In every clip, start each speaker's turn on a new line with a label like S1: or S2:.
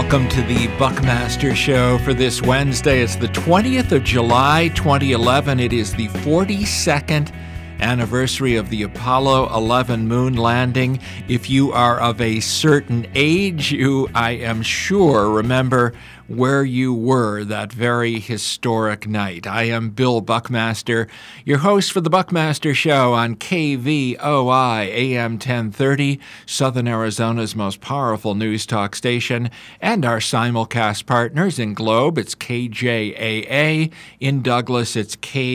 S1: Welcome to the Buckmaster Show for this Wednesday. It's the 20th of July, 2011. It is the 42nd anniversary of the Apollo 11 moon landing. If you are of a certain age, you, I am sure, remember where you were that very historic night. I am Bill Buckmaster, your host for the Buckmaster Show on KVOI AM 1030, Southern Arizona's most powerful news talk station, and our simulcast partners in Globe, it's KJAA, in Douglas, it's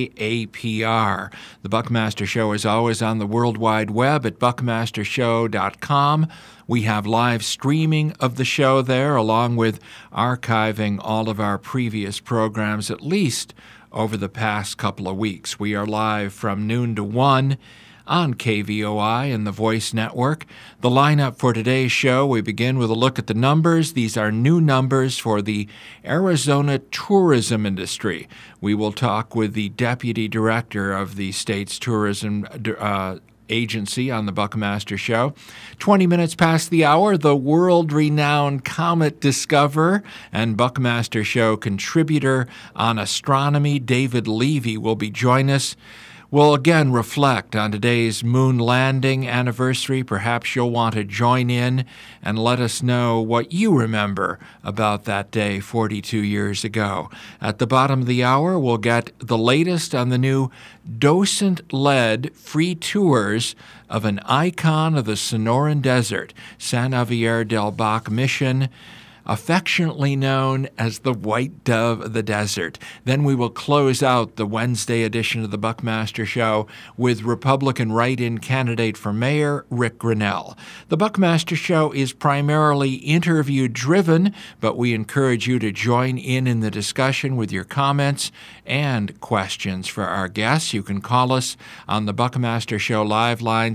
S1: KAPR. The Buckmaster Show is always on the World Wide Web at buckmastershow.com. We have live streaming of the show there, along with archiving all of our previous programs, at least over the past couple of weeks. We are live from noon to 1 on KVOI and the Voice Network. The lineup for today's show, we begin with a look at the numbers. These are new numbers for the Arizona tourism industry. We will talk with the Deputy Director of the state's tourism agency on the Buckmaster Show. 20 minutes past the hour, the world-renowned comet discoverer and Buckmaster Show contributor on astronomy, David Levy, will be joining us. We'll again reflect on today's moon landing anniversary. Perhaps you'll want to join in and let us know what you remember about that day 42 years ago. At the bottom of the hour, we'll get the latest on the new docent-led free tours of an icon of the Sonoran Desert, San Javier del Bac Mission, affectionately known as the White Dove of the Desert. Then we will close out the Wednesday edition of the Buckmaster Show with Republican write-in candidate for mayor, Rick Grinnell. The Buckmaster Show is primarily interview-driven, but we encourage you to join in the discussion with your comments and questions for our guests. You can call us on the Buckmaster Show live line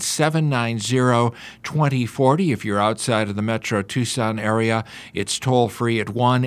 S1: 790-2040. If you're outside of the Metro Tucson area, it's toll-free at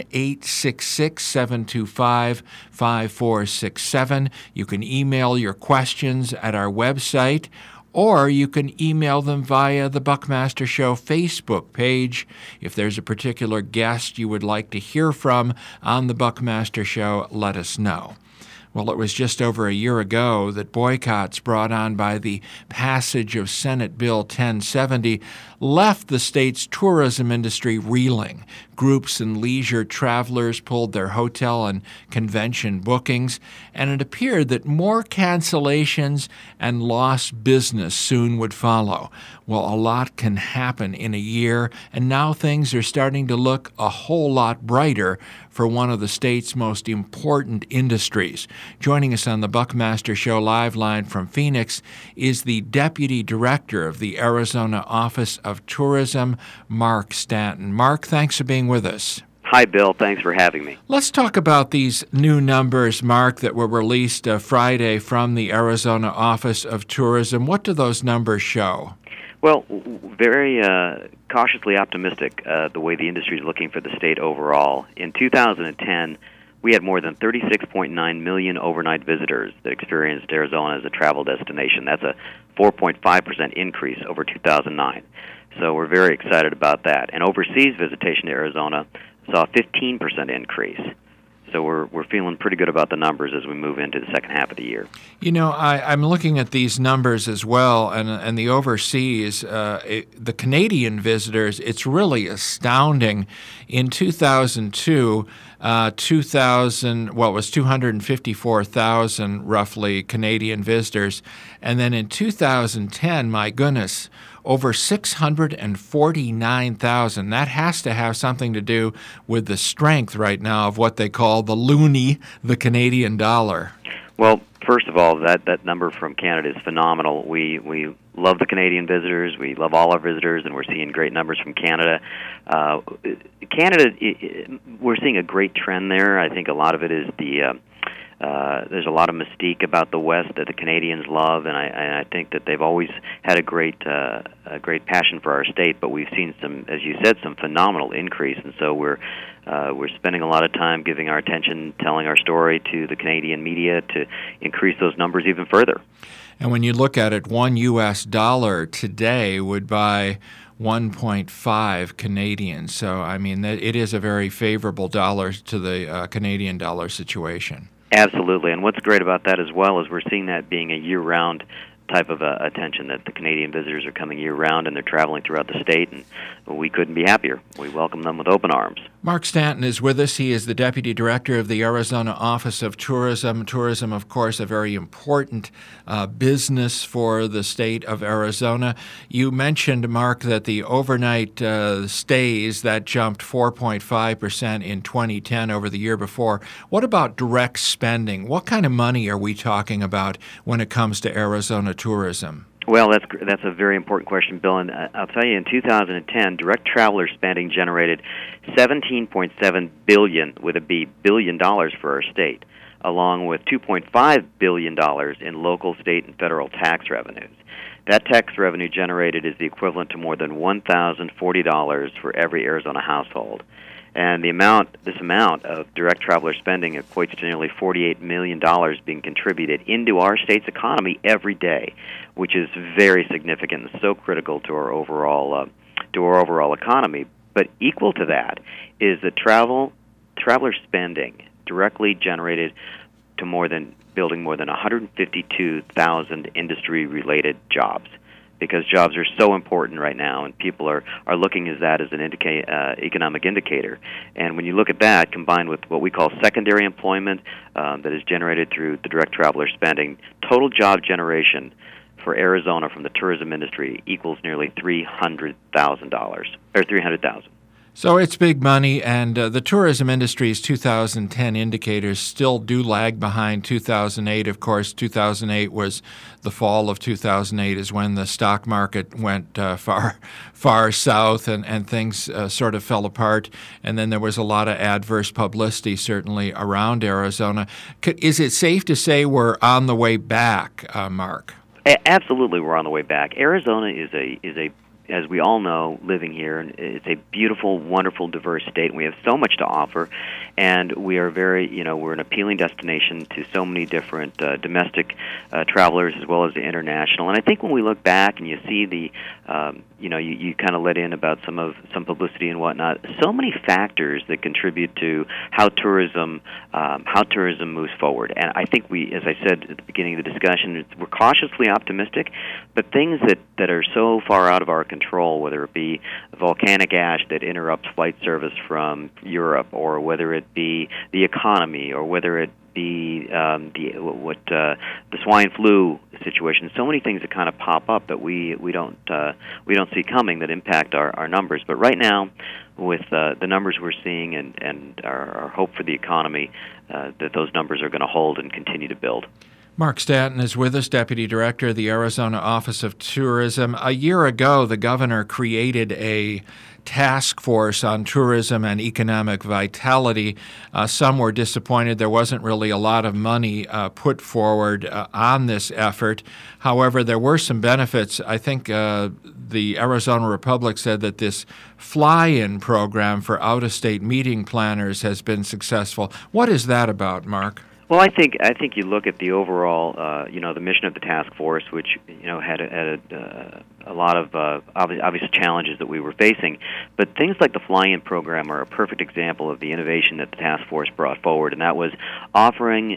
S1: 1-866-725-5467. You can email your questions at our website, or you can email them via the Buckmaster Show Facebook page. If there's a particular guest you would like to hear from on the Buckmaster Show, let us know. Well, it was just over a year ago that boycotts brought on by the passage of Senate Bill 1070 left the state's tourism industry reeling. Groups and leisure travelers pulled their hotel and convention bookings, and it appeared that more cancellations and lost business soon would follow. Well, a lot can happen in a year, and now things are starting to look a whole lot brighter for one of the state's most important industries. Joining us on the Buckmaster Show live line from Phoenix is the Deputy Director of the Arizona Office of Tourism, Mark Stanton. Mark, thanks for being with us.
S2: Hi, Bill. Thanks for having me.
S1: Let's talk about these new numbers, Mark, that were released Friday from the Arizona Office of Tourism. What do those numbers show?
S2: Well, very cautiously optimistic the way the industry is looking for the state overall. In 2010, we had more than 36.9 million overnight visitors that experienced Arizona as a travel destination. That's a 4.5% increase over 2009. So we're very excited about that. And overseas visitation to Arizona saw a 15% increase. So we're feeling pretty good about the numbers as we move into the second half of the year.
S1: You know, I'm looking at these numbers as well, and the overseas, the Canadian visitors, it's really astounding. In 2002, it was 254,000 roughly Canadian visitors, and then in 2010, my goodness, over 649,000. That has to have something to do with the strength right now of what they call the loonie, the Canadian dollar.
S2: Well, first of all, that number from Canada is phenomenal. We love the Canadian visitors. We love all our visitors, and we're seeing great numbers from Canada. Canada, we're seeing a great trend there. I think a lot of it is there's a lot of mystique about the West that the Canadians love, and I think that they've always had a great passion for our state. But we've seen some, as you said, some phenomenal increase, and so we're spending a lot of time giving our attention, telling our story to the Canadian media to increase those numbers even further.
S1: And when you look at it, $1 today would buy 1.5 Canadian. So, I mean, it is a very favorable dollar to the Canadian dollar situation.
S2: Absolutely, and what's great about that as well is we're seeing that being a year-round type of attention, that the Canadian visitors are coming year-round and they're traveling throughout the state, and we couldn't be happier. We welcome them with open arms.
S1: Mark Stanton is with us. He is the Deputy Director of the Arizona Office of Tourism. Tourism, of course, a very important business for the state of Arizona. You mentioned, Mark, that the overnight stays, that jumped 4.5% in 2010 over the year before. What about direct spending? What kind of money are we talking about when it comes to Arizona tourism?
S2: Well, that's a very important question, Bill. And I'll tell you, in 2010, direct traveler spending generated $17.7 billion with a B billion dollars for our state, along with $2.5 billion in local, state, and federal tax revenues. That tax revenue generated is the equivalent to more than $1,040 for every Arizona household. And this amount of direct traveler spending equates to nearly $48 million being contributed into our state's economy every day, which is very significant and so critical to our overall economy. But equal to that is the traveler spending directly generated to building more than 152,000 industry-related jobs, because jobs are so important right now, and people are looking at that as an economic indicator. And when you look at that, combined with what we call secondary employment that is generated through the direct traveler spending, total job generation for Arizona from the tourism industry equals nearly $300,000.
S1: So it's big money, and the tourism industry's 2010 indicators still do lag behind 2008. Of course, 2008 was the fall of 2008 is when the stock market went far south and things sort of fell apart. And then there was a lot of adverse publicity, certainly, around Arizona. Is it safe to say we're on the way back, Mark?
S2: Absolutely, we're on the way back. Arizona is a as we all know, living here, it's a beautiful, wonderful, diverse state, and we have so much to offer, and we are we're an appealing destination to so many different domestic travelers as well as the international. And I think when we look back and you see you kind of let in about some publicity and whatnot, so many factors that contribute to how tourism moves forward. And I think as I said at the beginning of the discussion, we're cautiously optimistic, but things that are so far out of our control, whether it be volcanic ash that interrupts flight service from Europe, or whether it be the economy, or whether it be the swine flu situation. So many things that kind of pop up that we don't see coming that impact our numbers. But right now, with the numbers we're seeing and our hope for the economy, that those numbers are going to hold and continue to build.
S1: Mark Stanton is with us, Deputy Director of the Arizona Office of Tourism. A year ago, the governor created a task force on tourism and economic vitality. Some were disappointed there wasn't really a lot of money put forward on this effort. However, there were some benefits. I think the Arizona Republic said that this fly-in program for out-of-state meeting planners has been successful. What is that about, Mark?
S2: Well, I think you look at the overall, the mission of the task force, which had a lot of obvious challenges that we were facing, but things like the fly-in program are a perfect example of the innovation that the task force brought forward, and that was offering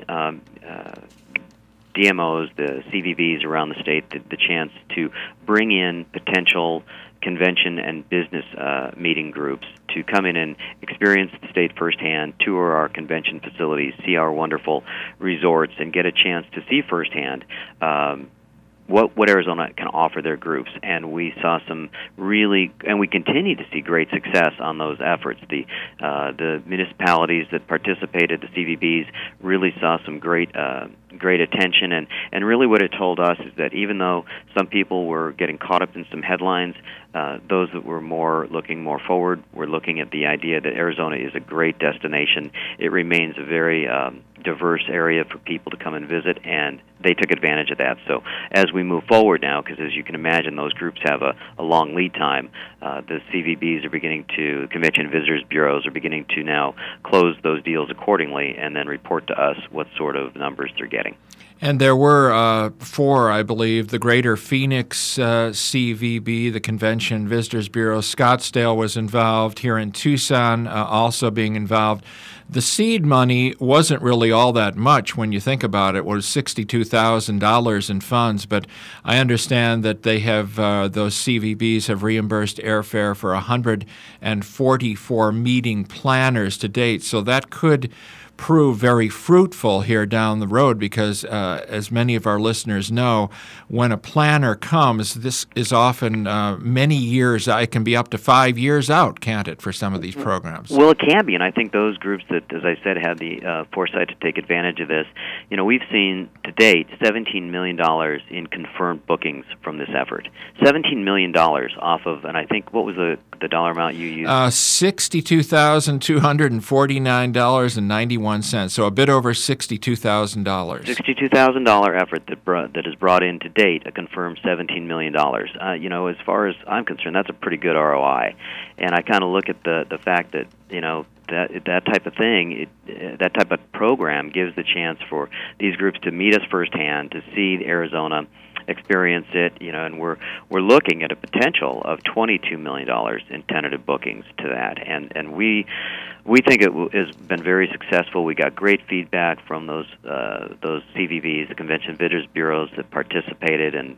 S2: DMOs, the CVBs around the state, the chance to bring in potential convention and business meeting groups to come in and experience the state firsthand, tour our convention facilities, see our wonderful resorts, and get a chance to see firsthand what Arizona can offer their groups. And we saw and we continue to see great success on those efforts. The municipalities that participated, the CVBs, really saw some great attention, and really what it told us is that even though some people were getting caught up in some headlines, those that were looking more forward were looking at the idea that Arizona is a great destination. It remains a very diverse area for people to come and visit, and they took advantage of that. So as we move forward now, because as you can imagine, those groups have a long lead time, the CVBs are beginning to, Convention Visitors Bureaus are beginning to now close those deals accordingly and then report to us what sort of numbers they're getting.
S1: And there were 4, I believe, the Greater Phoenix CVB, the Convention Visitors Bureau. Scottsdale was involved, here in Tucson also being involved. The seed money wasn't really all that much when you think about it. It was $62,000 in funds, but I understand that they have, those CVBs have reimbursed airfare for 144 meeting planners to date, so that could prove very fruitful here down the road because, as many of our listeners know, when a planner comes, this is often many years. It can be up to 5 years out, can't it, for some of these programs?
S2: Well, it can be, and I think those groups that, as I said, had the foresight to take advantage of this, we've seen to date $17 million in confirmed bookings from this effort. $17 million off of, and I think, what was the dollar amount you used?
S1: $62,249.91. So a bit over $62,000.
S2: $62,000 effort that has brought in to date a confirmed $17 million. As far as I'm concerned, that's a pretty good ROI. And I kind of look at the fact that that type of thing, that type of program gives the chance for these groups to meet us firsthand, to see Arizona, experience it, and we're looking at a potential of $22 million in tentative bookings to that, and we think it has been very successful. We got great feedback from those CVBs, the Convention Visitors Bureaus that participated, and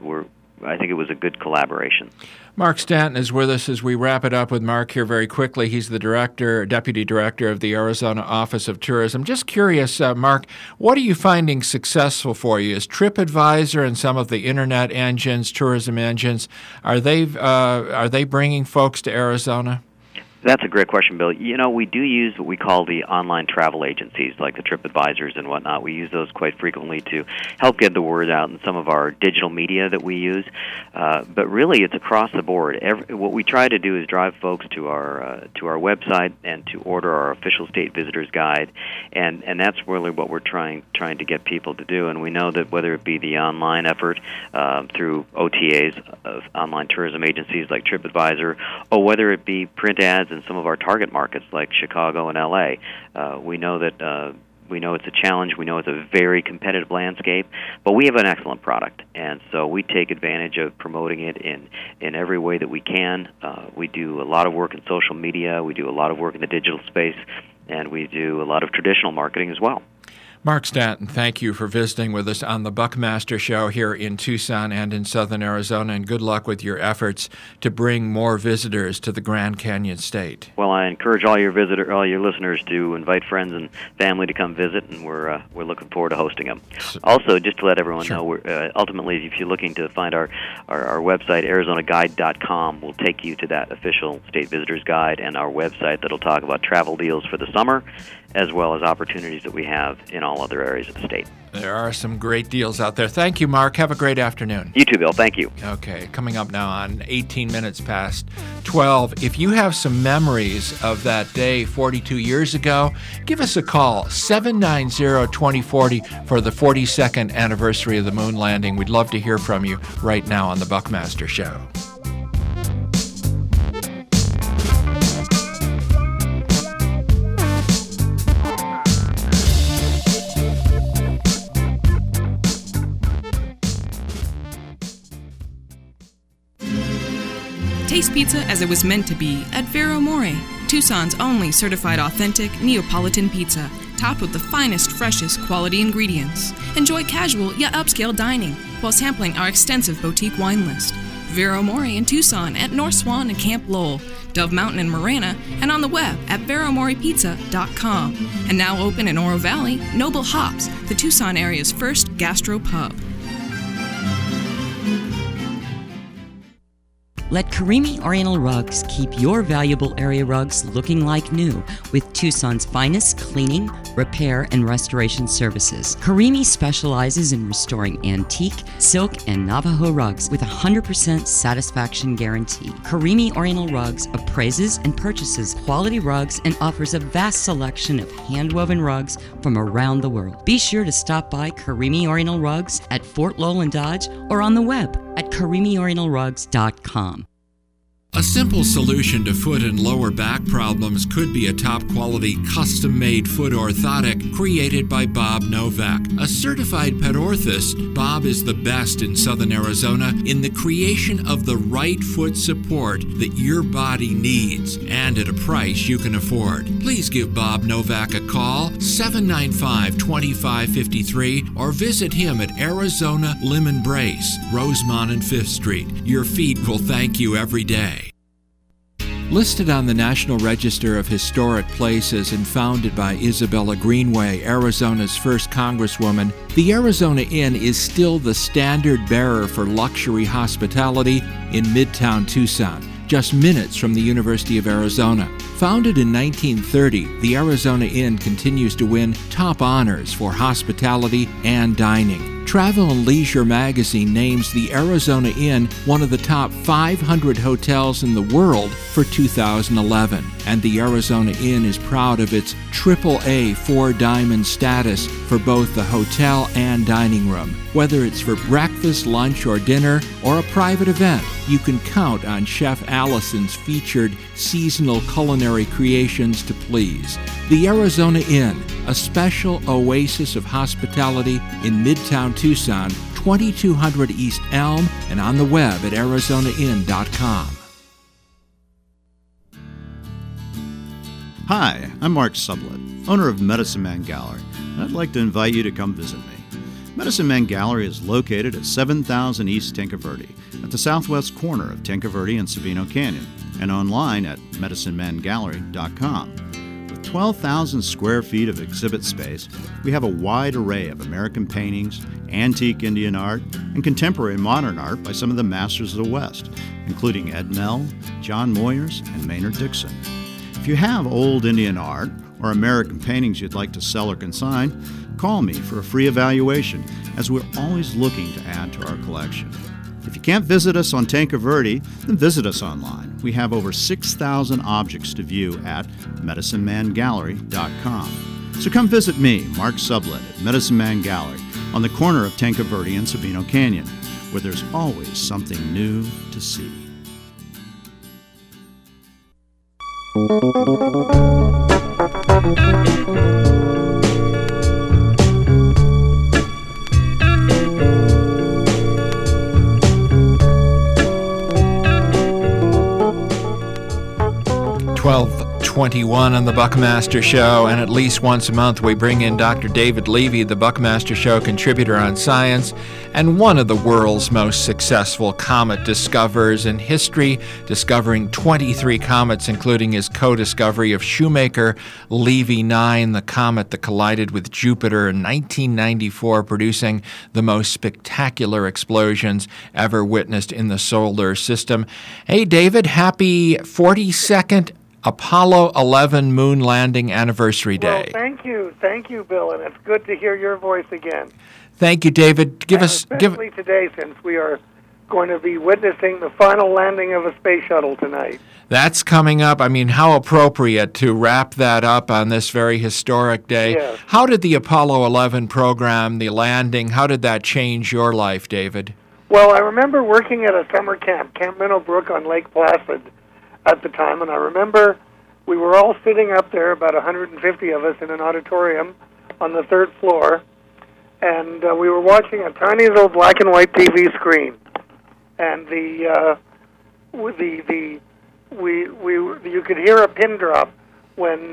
S2: I think it was a good collaboration.
S1: Mark Stanton is with us as we wrap it up with Mark here very quickly. He's the Deputy Director of the Arizona Office of Tourism. Just curious, Mark, what are you finding successful for you? Is TripAdvisor and some of the internet engines, tourism engines, are they bringing folks to Arizona?
S2: That's a great question, Bill. We do use what we call the online travel agencies, like the TripAdvisors and whatnot. We use those quite frequently to help get the word out in some of our digital media that we use. But really, it's across the board. What we try to do is drive folks to our website and to order our official state visitors guide, and that's really what we're trying to get people to do. And we know that whether it be the online effort through OTAs of online tourism agencies like TripAdvisor, or whether it be print ads in some of our target markets like Chicago and LA. We know it's a challenge. We know it's a very competitive landscape, but we have an excellent product, and so we take advantage of promoting it in every way that we can. We do a lot of work in social media. We do a lot of work in the digital space, and we do a lot of traditional marketing as well.
S1: Mark Stanton, thank you for visiting with us on the Buckmaster Show here in Tucson and in southern Arizona, and good luck with your efforts to bring more visitors to the Grand Canyon State.
S2: Well, I encourage all your listeners to invite friends and family to come visit, and we're looking forward to hosting them. Also, just to let everyone know, ultimately, if you're looking to find our website, ArizonaGuide.com, will take you to that official state visitors guide and our website that'll talk about travel deals for the summer, as well as opportunities that we have in all other areas of the state.
S1: There are some great deals out there. Thank you, Mark. Have a great afternoon.
S2: You too, Bill. Thank you.
S1: Okay, coming up now on 18 minutes past 12. If you have some memories of that day 42 years ago, give us a call, 790-2040, for the 42nd anniversary of the moon landing. We'd love to hear from you right now on the Buckmaster Show.
S3: Taste pizza as it was meant to be at Vero More, Tucson's only certified authentic Neapolitan pizza, topped with the finest, freshest quality ingredients. Enjoy casual yet upscale dining while sampling our extensive boutique wine list. Vero More in Tucson at North Swan and Camp Lowell, Dove Mountain and Marana, and on the web at veromorepizza.com. And now open in Oro Valley, Noble Hops, the Tucson area's first gastro pub.
S4: Let Karimi Oriental Rugs keep your valuable area rugs looking like new with Tucson's finest cleaning, repair, and restoration services. Karimi specializes in restoring antique, silk, and Navajo rugs with a 100% satisfaction guarantee. Karimi Oriental Rugs appraises and purchases quality rugs and offers a vast selection of hand-woven rugs from around the world. Be sure to stop by Karimi Oriental Rugs at Fort Lowell and Dodge or on the web at KarimiOrientalRugs.com.
S1: A simple solution to foot and lower back problems could be a top-quality, custom-made foot orthotic created by Bob Novak. A certified pet orthist, Bob is the best in Southern Arizona in the creation of the right foot support that your body needs, and at a price you can afford. Please give Bob Novak a call, 795-2553, or visit him at Arizona Lemon Brace, Rosemont and 5th Street. Your feet will thank you every day. Listed on the National Register of Historic Places and founded by Isabella Greenway, Arizona's first Congresswoman, the Arizona Inn is still the standard bearer for luxury hospitality in Midtown Tucson, just minutes from the University of Arizona. Founded in 1930, the Arizona Inn continues to win top honors for hospitality and dining. Travel and Leisure magazine names the Arizona Inn one of the top 500 hotels in the world for 2011. And the Arizona Inn is proud of its AAA 4-diamond status for both the hotel and dining room. Whether it's for breakfast, lunch, or dinner, or a private event, you can count on Chef Allison's featured seasonal culinary creations to please. The Arizona Inn, a special oasis of hospitality in Midtown Tucson, 2200 East Elm, and on the web at arizonainn.com.
S5: Hi, I'm Mark Sublett, owner of Medicine Man Gallery, and I'd like to invite you to come visit me. Medicine Man Gallery is located at 7000 East Tinca Verde, at the southwest corner of Tinca Verde and Sabino Canyon, and online at medicinemangallery.com. With 12,000 square feet of exhibit space, we have a wide array of American paintings, antique Indian art, and contemporary modern art by some of the masters of the West, including Ed Nell, John Moyers, and Maynard Dixon. If you have old Indian art or American paintings you'd like to sell or consign, call me for a free evaluation, as we're always looking to add to our collection. If you can't visit us on Tinca Verde, then visit us online. We have over 6,000 objects to view at medicinemangallery.com. So come visit me, Mark Sublett, at Medicine Man Gallery on the corner of Tinca Verde and Sabino Canyon, where there's always something new to see.
S1: .21 on the Buckmaster Show, and at least once a month we bring in Dr. David Levy, the Buckmaster Show contributor on science and one of the world's most successful comet discoverers in history, discovering 23 comets, including his co-discovery of Shoemaker-Levy 9, the comet that collided with Jupiter in 1994, producing the most spectacular explosions ever witnessed in the solar system. Hey, David, happy 42nd Apollo 11 moon landing anniversary day.
S6: Well, thank you, Bill, and it's good to hear your voice again.
S1: Thank you, David.
S6: Especially today, since we are going to be witnessing the final landing of a space shuttle tonight.
S1: That's coming up. I mean, how appropriate to wrap that up on this very historic day.
S6: Yes.
S1: How did the Apollo 11 program, the landing, how did that change your life, David?
S6: Well, I remember working at a summer camp, Camp Minnowbrook on Lake Placid at the time, and I remember we were all sitting up there, about 150 of us, in an auditorium on the third floor, and we were watching a tiny little black and white TV screen, and you could hear a pin drop when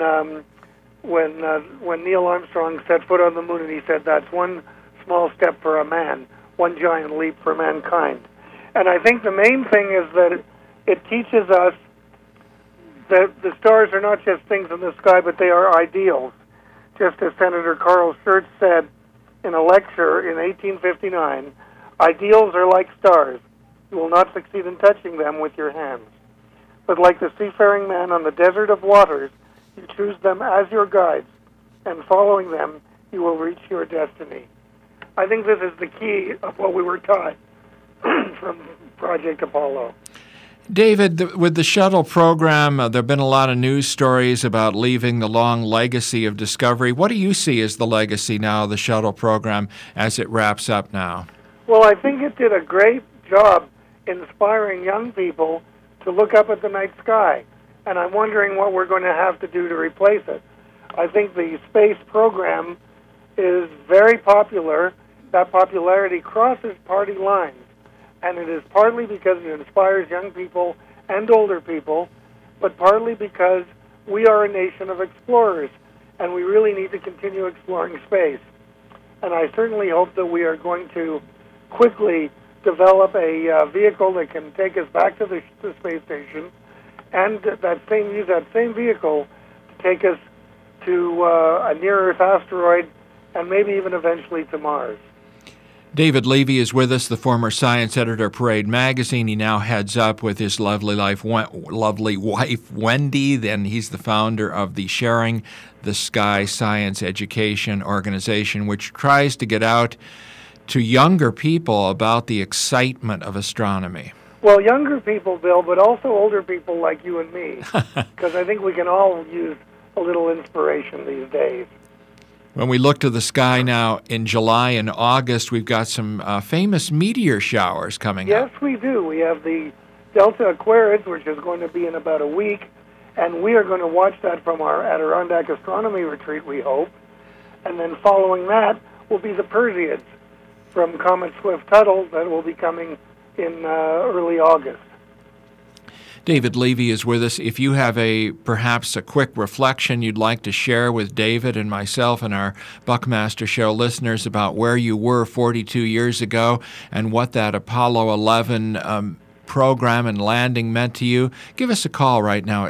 S6: Neil Armstrong set foot on the moon, and he said, "That's one small step for a man, one giant leap for mankind." And I think the main thing is that it teaches us that the stars are not just things in the sky, but they are ideals. Just as Senator Carl Schurz said in a lecture in 1859, ideals are like stars. You will not succeed in touching them with your hands. But like the seafaring man on the desert of waters, you choose them as your guides, and following them, you will reach your destiny. I think this is the key of what we were taught from Project Apollo.
S1: David, with the shuttle program, there have been a lot of news stories about leaving the long legacy of discovery. What do you see as the legacy now of the shuttle program as it wraps up now?
S6: Well, I think it did a great job inspiring young people to look up at the night sky. And I'm wondering what we're going to have to do to replace it. I think the space program is very popular. That popularity crosses party lines. And it is partly because it inspires young people and older people, but partly because we are a nation of explorers, and we really need to continue exploring space. And I certainly hope that we are going to quickly develop a vehicle that can take us back to the space station, and use that same vehicle to take us to a near-Earth asteroid, and maybe even eventually to Mars.
S1: David Levy is with us, the former science editor of Parade Magazine. He now heads up with his lovely wife, Wendy. Then he's the founder of the Sharing the Sky Science Education Organization, which tries to get out to younger people about the excitement of astronomy.
S6: Well, younger people, Bill, but also older people like you and me, because I think we can all use a little inspiration these days.
S1: When we look to the sky now in July and August, we've got some famous meteor showers coming up.
S6: Yes, we do. We have the Delta Aquarids, which is going to be in about a week, and we are going to watch that from our Adirondack astronomy retreat, we hope. And then following that will be the Perseids from Comet Swift-Tuttle that will be coming in early August.
S1: David Levy is with us. If you have perhaps a quick reflection you'd like to share with David and myself and our Buckmaster Show listeners about where you were 42 years ago and what that Apollo 11 program and landing meant to you, give us a call right now at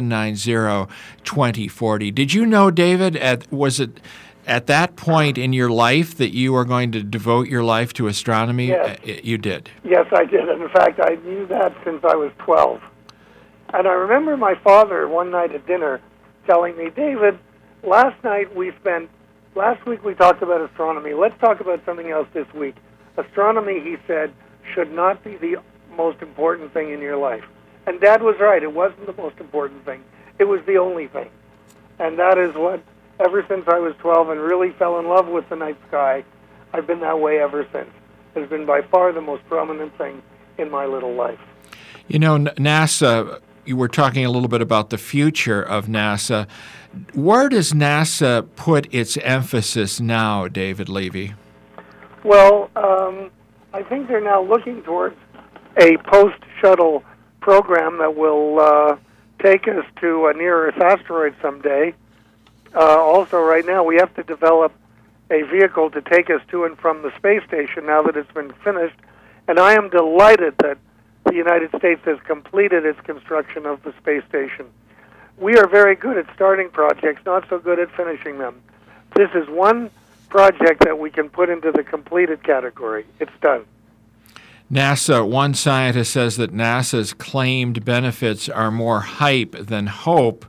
S1: 790-2040. Did you know, David, was it at that point in your life that you were going to devote your life to astronomy?
S6: Yes.
S1: You did.
S6: Yes, I did. In fact, I knew that since I was 12. And I remember my father one night at dinner telling me, David, last week we talked about astronomy. Let's talk about something else this week. Astronomy, he said, should not be the most important thing in your life. And Dad was right. It wasn't the most important thing. It was the only thing. And that is what, ever since I was 12 and really fell in love with the night sky, I've been that way ever since. It has been by far the most prominent thing in my little life.
S1: You know, NASA, you were talking a little bit about the future of NASA. Where does NASA put its emphasis now, David Levy?
S6: Well, I think they're now looking towards a post-shuttle program that will take us to a near-Earth asteroid someday. Also, right now, we have to develop a vehicle to take us to and from the space station now that it's been finished. And I am delighted that the United States has completed its construction of the space station. We are very good at starting projects, not so good at finishing them. This is one project that we can put into the completed category. It's done.
S1: NASA, one scientist says that NASA's claimed benefits are more hype than hope.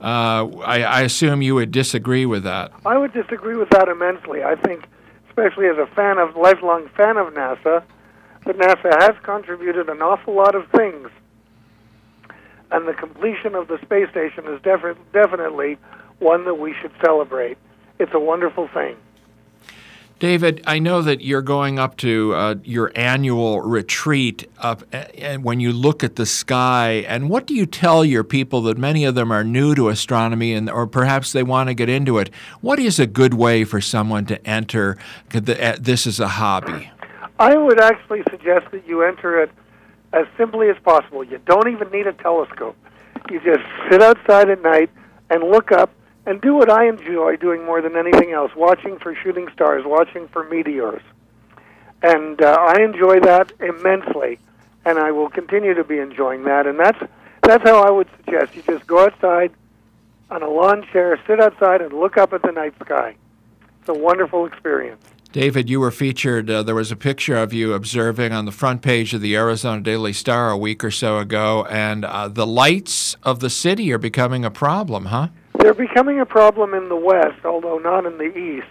S1: I assume you would disagree with that.
S6: I would disagree with that immensely. I think, especially as a lifelong fan of NASA, that NASA has contributed an awful lot of things. And the completion of the space station is definitely one that we should celebrate. It's a wonderful thing.
S1: David, I know that you're going up to your annual retreat and when you look at the sky, and what do you tell your people that many of them are new to astronomy or perhaps they want to get into it? What is a good way for someone to enter this as a hobby?
S6: I would actually suggest that you enter it as simply as possible. You don't even need a telescope. You just sit outside at night and look up and do what I enjoy doing more than anything else, watching for shooting stars, watching for meteors. And I enjoy that immensely, and I will continue to be enjoying that. And that's how I would suggest. You just go outside on a lawn chair, sit outside, and look up at the night sky. It's a wonderful experience.
S1: David, you were featured, there was a picture of you observing on the front page of the Arizona Daily Star a week or so ago, and the lights of the city are becoming a problem, huh?
S6: They're becoming a problem in the west, although not in the east.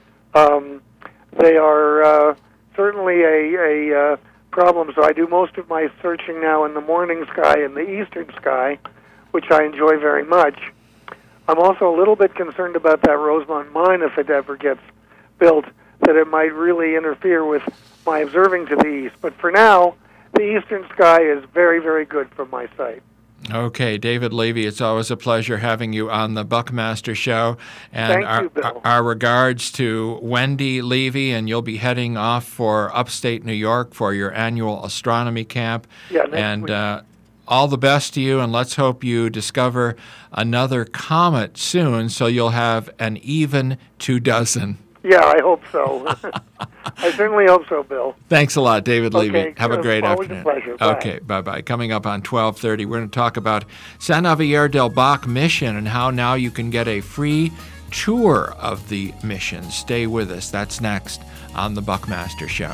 S6: They are certainly a problem, so I do most of my searching now in the morning sky, in the eastern sky, which I enjoy very much. I'm also a little bit concerned about that Rosemont mine if it ever gets built, that it might really interfere with my observing to the east. But for now, the the eastern sky is very, very good from my site.
S1: Okay, David Levy, it's always a pleasure having you on the Buckmaster Show. And
S6: Thank you, Bill.
S1: Our regards to Wendy Levy, and you'll be heading off for upstate New York for your annual astronomy camp.
S6: Yeah, next
S1: week. All the best to you, and let's hope you discover another comet soon so you'll have an even 24.
S6: Yeah, I hope so. I certainly hope so, Bill.
S1: Thanks a lot, David Levy.
S6: Okay,
S1: have a great
S6: always
S1: afternoon.
S6: Always a pleasure. Bye.
S1: Okay, bye-bye. Coming up on 12:30, we're going to talk about San Javier del Bac mission and how now you can get a free tour of the mission. Stay with us. That's next on the Buckmaster Show.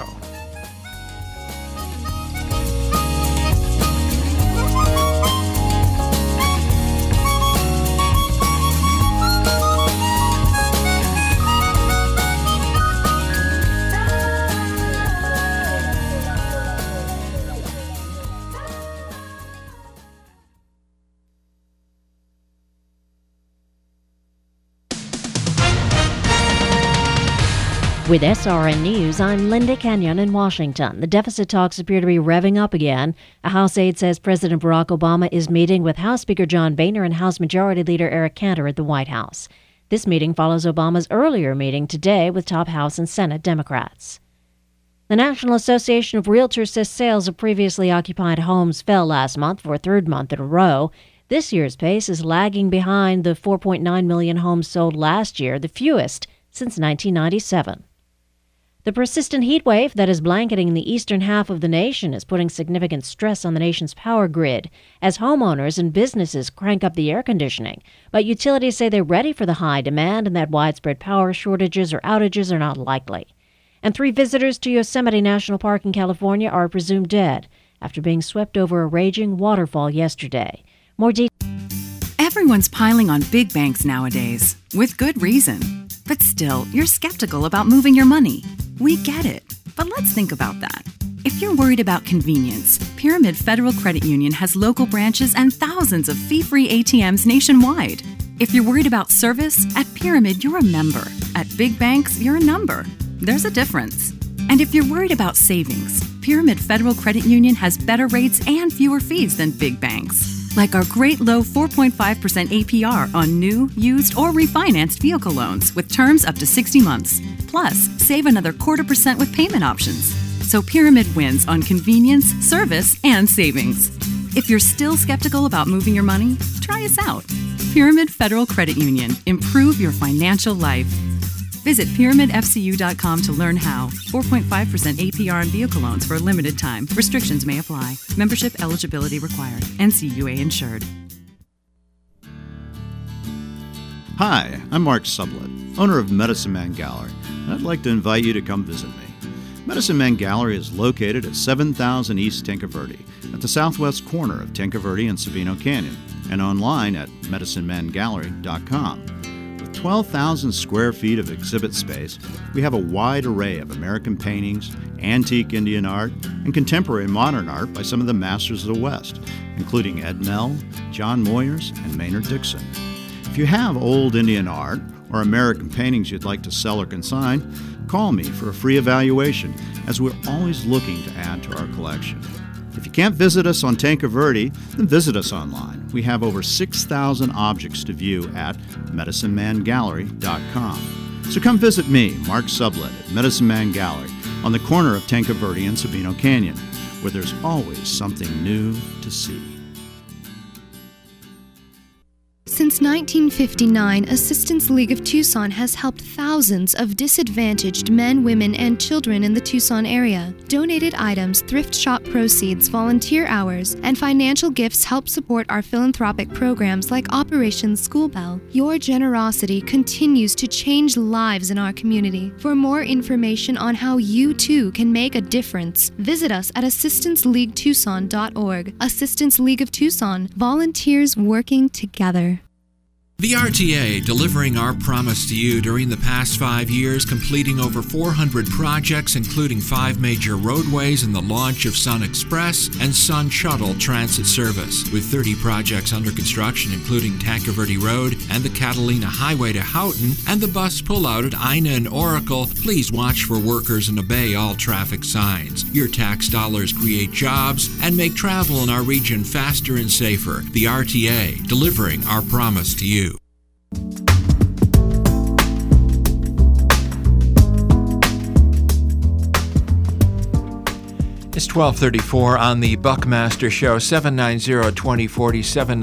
S7: With SRN News, I'm Linda Kenyon in Washington. The deficit talks appear to be revving up again. A House aide says President Barack Obama is meeting with House Speaker John Boehner and House Majority Leader Eric Cantor at the White House. This meeting follows Obama's earlier meeting today with top House and Senate Democrats. The National Association of Realtors says sales of previously occupied homes fell last month for a third month in a row. This year's pace is lagging behind the 4.9 million homes sold last year, the fewest since 1997. The persistent heat wave that is blanketing the eastern half of the nation is putting significant stress on the nation's power grid as homeowners and businesses crank up the air conditioning. But utilities say they're ready for the high demand and that widespread power shortages or outages are not likely. And 3 visitors to Yosemite National Park in California are presumed dead after being swept over a raging waterfall yesterday. More details.
S8: Everyone's piling on big banks nowadays, with good reason. But still, you're skeptical about moving your money. We get it, but let's think about that. If you're worried about convenience, Pyramid Federal Credit Union has local branches and thousands of fee-free ATMs nationwide. If you're worried about service, at Pyramid, you're a member. At big banks, you're a number. There's a difference. And if you're worried about savings, Pyramid Federal Credit Union has better rates and fewer fees than big banks. Like our great low 4.5% APR on new, used, or refinanced vehicle loans with terms up to 60 months. Plus, save another 0.25% with payment options. So Pyramid wins on convenience, service, and savings. If you're still skeptical about moving your money, try us out. Pyramid Federal Credit Union. Improve your financial life. Visit pyramidfcu.com to learn how. 4.5% APR on vehicle loans for a limited time. Restrictions may apply. Membership eligibility required. NCUA insured.
S5: Hi, I'm Mark Sublett, owner of Medicine Man Gallery, and I'd like to invite you to come visit me. Medicine Man Gallery is located at 7000 East Tinca Verde, at the southwest corner of Tinca Verde and Sabino Canyon, and online at medicinemangallery.com. With 12,000 square feet of exhibit space, we have a wide array of American paintings, antique Indian art, and contemporary modern art by some of the masters of the West, including Ed Mell, John Moyers, and Maynard Dixon. If you have old Indian art or American paintings you'd like to sell or consign, call me for a free evaluation, as we're always looking to add to our collection. If you can't visit us on Tinca Verde, then visit us online. We have over 6,000 objects to view at medicinemangallery.com. So come visit me, Mark Sublett, at Medicine Man Gallery on the corner of Tinca Verde and Sabino Canyon, where there's always something new to see.
S9: Since 1959, Assistance League of Tucson has helped thousands of disadvantaged men, women, and children in the Tucson area. Donated items, thrift shop proceeds, volunteer hours, and financial gifts help support our philanthropic programs like Operation School Bell. Your generosity continues to change lives in our community. For more information on how you too can make a difference, visit us at assistanceleaguetucson.org. Assistance League of Tucson, volunteers working together.
S1: The RTA, delivering our promise to you during the past 5 years, completing over 400 projects, including 5 major roadways and the launch of Sun Express and Sun Shuttle transit service. With 30 projects under construction, including Tankerverde Road and the Catalina Highway to Houghton and the bus pullout at Ina and Oracle, please watch for workers and obey all traffic signs. Your tax dollars create jobs and make travel in our region faster and safer. The RTA, delivering our promise to you. It's 12:34 on the Buckmaster Show, 790-2040,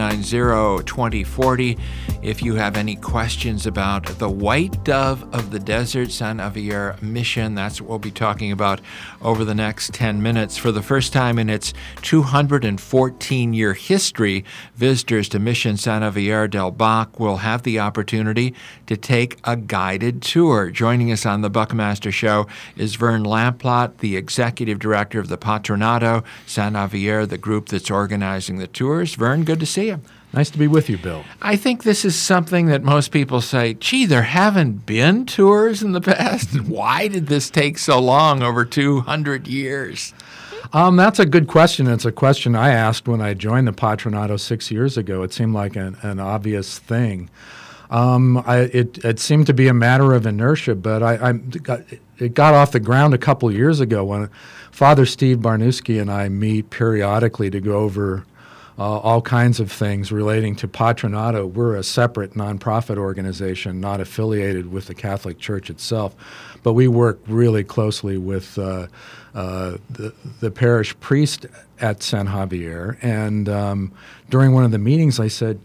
S1: 790-2040. If you have any questions about the White Dove of the Desert San Javier mission, that's what we'll be talking about over the next 10 minutes. For the first time in its 214-year history, visitors to Mission San Javier del Bac will have the opportunity to take a guided tour. Joining us on the Buckmaster Show is Vern Lamplot, the executive director of the Patronato San Javier, the group that's organizing the tours. Vern, good to see you.
S10: Nice to be with you, Bill.
S1: I think this is something that most people say, gee, there haven't been tours in the past. Why did this take so long, over 200 years?
S10: That's a good question. It's a question I asked when I joined the Patronato 6 years ago. It seemed like an obvious thing. It seemed to be a matter of inertia, but it got off the ground a couple years ago when Father Steve Barnewski and I meet periodically to go over all kinds of things relating to Patronato. We're a separate nonprofit organization, not affiliated with the Catholic Church itself, but we work really closely with the parish priest at San Javier. And during one of the meetings, I said,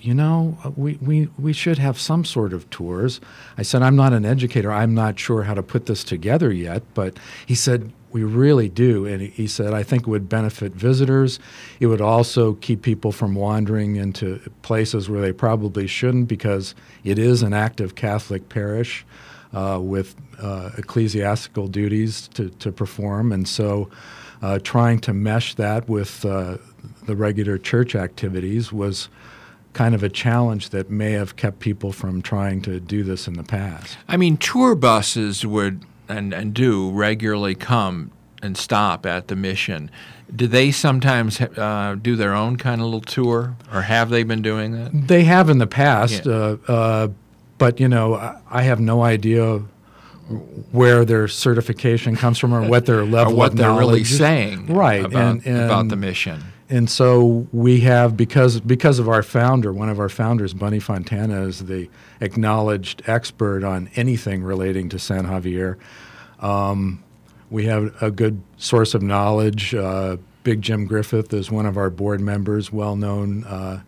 S10: we should have some sort of tours. I said, I'm not an educator. I'm not sure how to put this together yet. But he said, we really do. And he said, I think it would benefit visitors. It would also keep people from wandering into places where they probably shouldn't, because it is an active Catholic parish with ecclesiastical duties to perform. And so trying to mesh that with the regular church activities was kind of a challenge that may have kept people from trying to do this in the past.
S1: I mean, tour buses would and do regularly come and stop at the mission. Do they sometimes do their own kind of little tour, or have they been doing that?
S10: They have in the past,
S1: Yeah.
S10: But I have no idea where their certification comes from or what their level
S1: or what
S10: of
S1: they're
S10: knowledge
S1: really
S10: is.
S1: saying
S10: Right.
S1: about
S10: and
S1: the mission.
S10: And so we have, because of our founder, one of our founders, Bunny Fontana, is the acknowledged expert on anything relating to San Javier. We have a good source of knowledge. Big Jim Griffith is one of our board members, well-known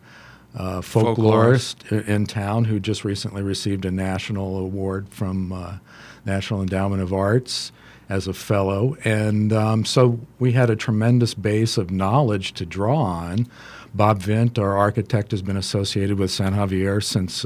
S10: folklorist in town, who just recently received a national award from National Endowment of Arts as a fellow. And so we had a tremendous base of knowledge to draw on. Bob Vint, our architect, has been associated with San Javier since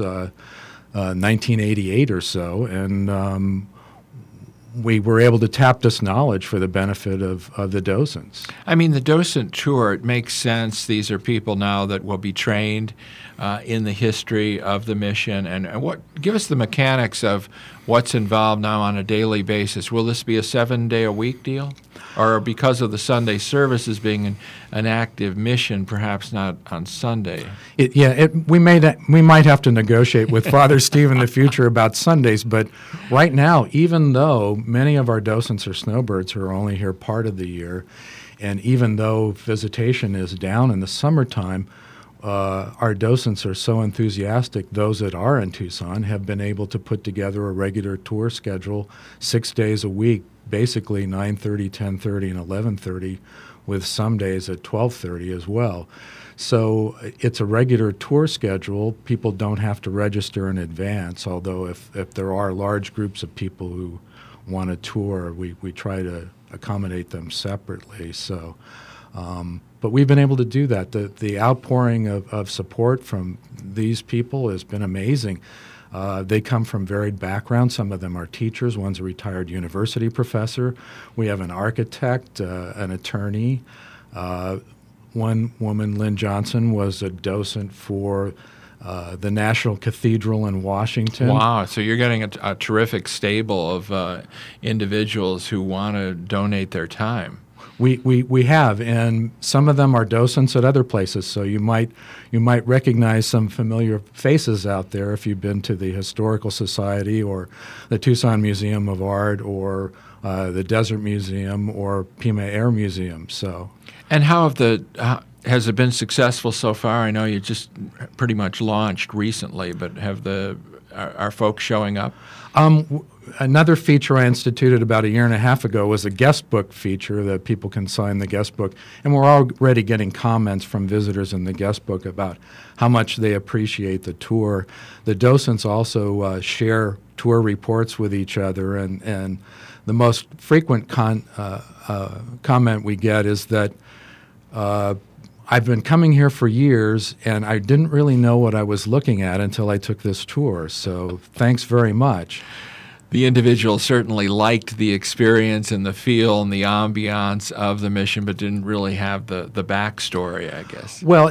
S10: 1988 or so, and we were able to tap this knowledge for the benefit of the docents.
S1: I mean, the docent tour, it makes sense. These are people now that will be trained in the history of the mission. And give us the mechanics of what's involved now on a daily basis. Will this be a 7-day-a-week deal? Or because of the Sunday services being an active mission, perhaps not on Sunday?
S10: We might have to negotiate with Father Steve in the future about Sundays, but right now, even though many of our docents are snowbirds who are only here part of the year, and even though visitation is down in the summertime, our docents are so enthusiastic. Those that are in Tucson have been able to put together a regular tour schedule 6 days a week, basically 9:30, 10:30, and 11:30, with some days at 12:30 as well. So it's a regular tour schedule. People don't have to register in advance, although if there are large groups of people who want a tour, we try to accommodate them separately. So, but we've been able to do that. The outpouring of support from these people has been amazing. They come from varied backgrounds. Some of them are teachers. One's a retired university professor. We have an architect, an attorney. One woman, Lynn Johnson, was a docent for the National Cathedral in Washington.
S1: Wow, so you're getting a terrific stable of individuals who want to donate their time.
S10: We have, and some of them are docents at other places, so you might recognize some familiar faces out there if you've been to the Historical Society or the Tucson Museum of Art or the Desert Museum or Pima Air Museum. So,
S1: and how have has it been successful so far? I know you just pretty much launched recently, but are folks showing up?
S10: Another feature I instituted about a year and a half ago was a guest book feature that people can sign the guest book. And we're already getting comments from visitors in the guest book about how much they appreciate the tour. The docents also share tour reports with each other. And the most frequent comment we get is that I've been coming here for years, and I didn't really know what I was looking at until I took this tour. So thanks very much.
S1: The individual certainly liked the experience and the feel and the ambiance of the mission, but didn't really have the backstory, I guess.
S10: Well,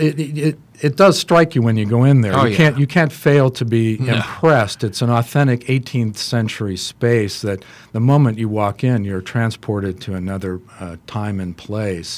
S10: it does strike you when you go in there.
S1: Oh,
S10: You can't fail to be impressed. It's an authentic 18th century space that the moment you walk in, you're transported to another time and place.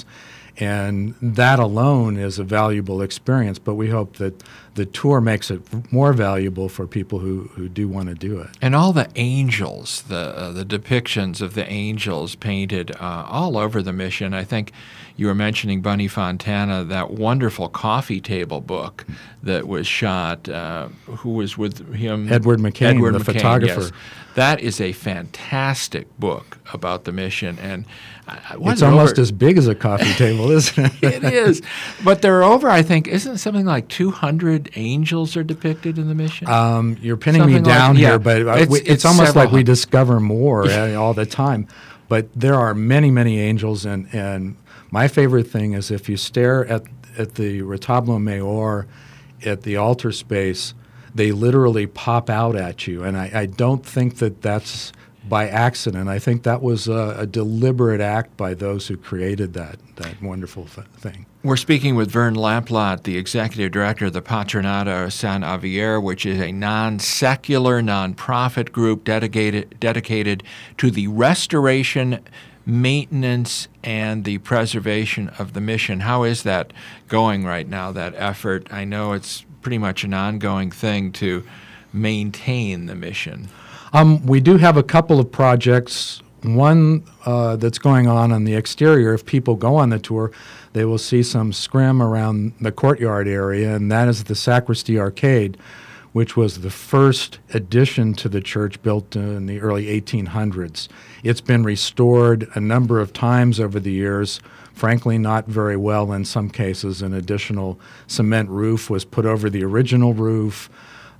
S10: And that alone is a valuable experience, but we hope that the tour makes it more valuable for people who do want to do it.
S1: And all the angels, the depictions of the angels painted all over the mission. I think you were mentioning Bunny Fontana, that wonderful coffee table book that was shot. Who was with him?
S10: Edward McCain, the photographer.
S1: Yes. That is a fantastic book about the mission, and
S10: it's almost as big as a coffee table, isn't it?
S1: It is, but there are over, I think, isn't it something like 200 angels are depicted in the mission?
S10: You're pinning me down here, but it's almost like we discover more all the time. But there are many, many angels, and my favorite thing is if you stare at the Retablo Mayor at the altar space, they literally pop out at you, and I don't think that that's by accident. I think that was a deliberate act by those who created that wonderful thing.
S1: We're speaking with Vern Lamplot, the executive director of the Patronato San Javier, which is a non-secular, non-profit group dedicated to the restoration, maintenance, and the preservation of the mission. How is that going right now, that effort? I know it's pretty much an ongoing thing to maintain the mission.
S10: We do have a couple of projects. One that's going on the exterior. If people go on the tour, they will see some scrim around the courtyard area, and that is the Sacristy Arcade, which was the first addition to the church built in the early 1800s. It's been restored a number of times over the years, frankly not very well in some cases. An additional cement roof was put over the original roof.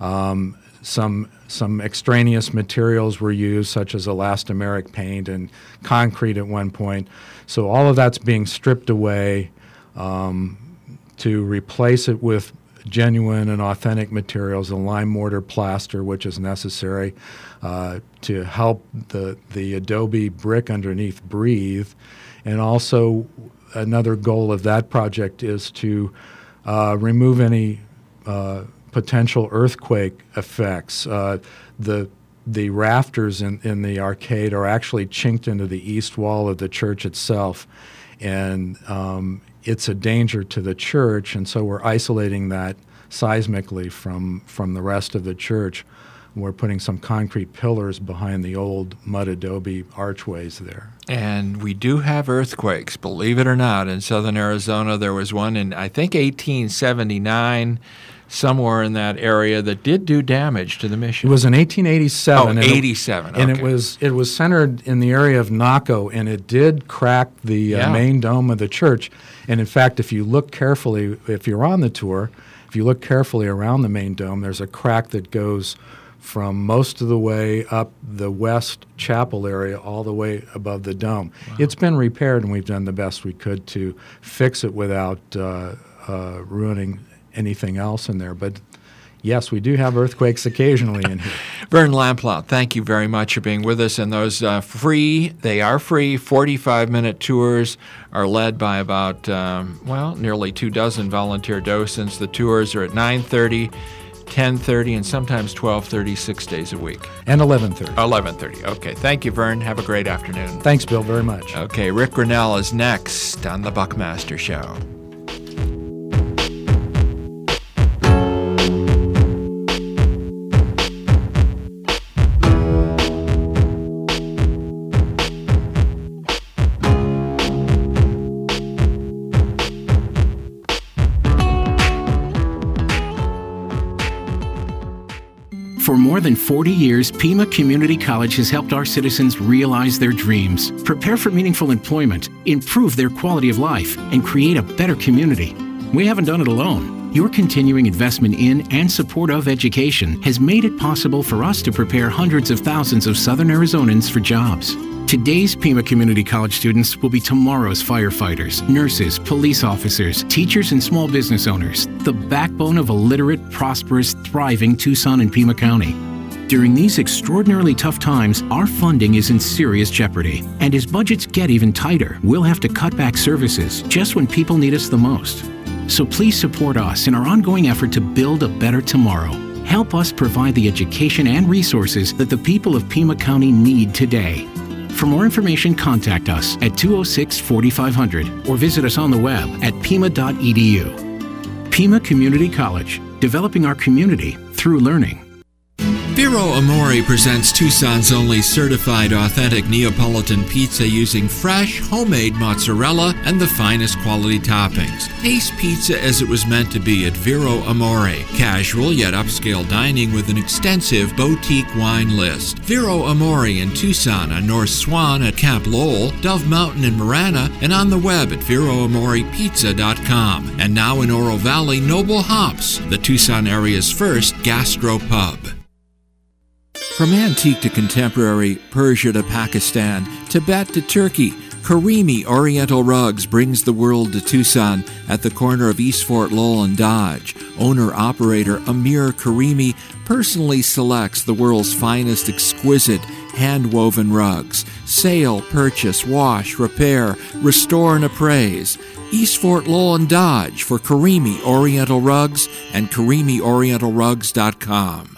S10: Some extraneous materials were used, such as elastomeric paint and concrete at one point. So all of that's being stripped away to replace it with genuine and authentic materials, the lime mortar plaster, which is necessary to help the adobe brick underneath breathe. And also another goal of that project is to remove any potential earthquake effects. The rafters in the arcade are actually chinked into the east wall of the church itself, and it's a danger to the church, and so we're isolating that seismically from the rest of the church. We're putting some concrete pillars behind the old mud adobe archways there.
S1: And we do have earthquakes, believe it or not. In southern Arizona, there was one in, I think, 1879, somewhere in that area, that did do damage to the mission.
S10: It was in 1887.
S1: Oh, 87.
S10: And it was centered in the area of Naco, and it did crack the main dome of the church. And in fact, if you look carefully, if you're on the tour, if you look carefully around the main dome, there's a crack that goes from most of the way up the west chapel area all the way above the dome. Wow. It's been repaired, and we've done the best we could to fix it without ruining anything else in there. But yes, we do have earthquakes occasionally in here.
S1: Vern Lamplot, thank you very much for being with us. And those they are free, 45-minute tours are led by about, nearly 24 volunteer docents. The tours are at 9:30, 10:30, and sometimes 12:30, 6 days a week.
S10: And 11:30.
S1: 11:30. Okay. Thank you, Vern. Have a great afternoon.
S10: Thanks, Bill, very much.
S1: Okay. Rick Grinnell is next on The Buckmaster Show.
S11: For more than 40 years, Pima Community College has helped our citizens realize their dreams, prepare for meaningful employment, improve their quality of life, and create a better community. We haven't done it alone. Your continuing investment in and support of education has made it possible for us to prepare hundreds of thousands of Southern Arizonans for jobs. Today's Pima Community College students will be tomorrow's firefighters, nurses, police officers, teachers, and small business owners, the backbone of a literate, prosperous, thriving Tucson and Pima County. During these extraordinarily tough times, our funding is in serious jeopardy. And as budgets get even tighter, we'll have to cut back services just when people need us the most. So please support us in our ongoing effort to build a better tomorrow. Help us provide the education and resources that the people of Pima County need today. For more information, contact us at 206-4500 or visit us on the web at pima.edu. Pima Community College, developing our community through learning.
S1: Vero Amore presents Tucson's only certified authentic Neapolitan pizza using fresh, homemade mozzarella and the finest quality toppings. Taste pizza as it was meant to be at Vero Amore. Casual yet upscale dining with an extensive boutique wine list. Vero Amore in Tucson on North Swan at Camp Lowell, Dove Mountain in Marana, and on the web at VeroAmorePizza.com. And now in Oro Valley, Noble Hops, the Tucson area's first gastro pub. From antique to contemporary, Persia to Pakistan, Tibet to Turkey, Karimi Oriental Rugs brings the world to Tucson at the corner of East Fort Lowell and Dodge. Owner-operator Amir Karimi personally selects the world's finest exquisite hand-woven rugs. Sale, purchase, wash, repair, restore, and appraise. East Fort Lowell and Dodge for Karimi Oriental Rugs and KarimiOrientalRugs.com.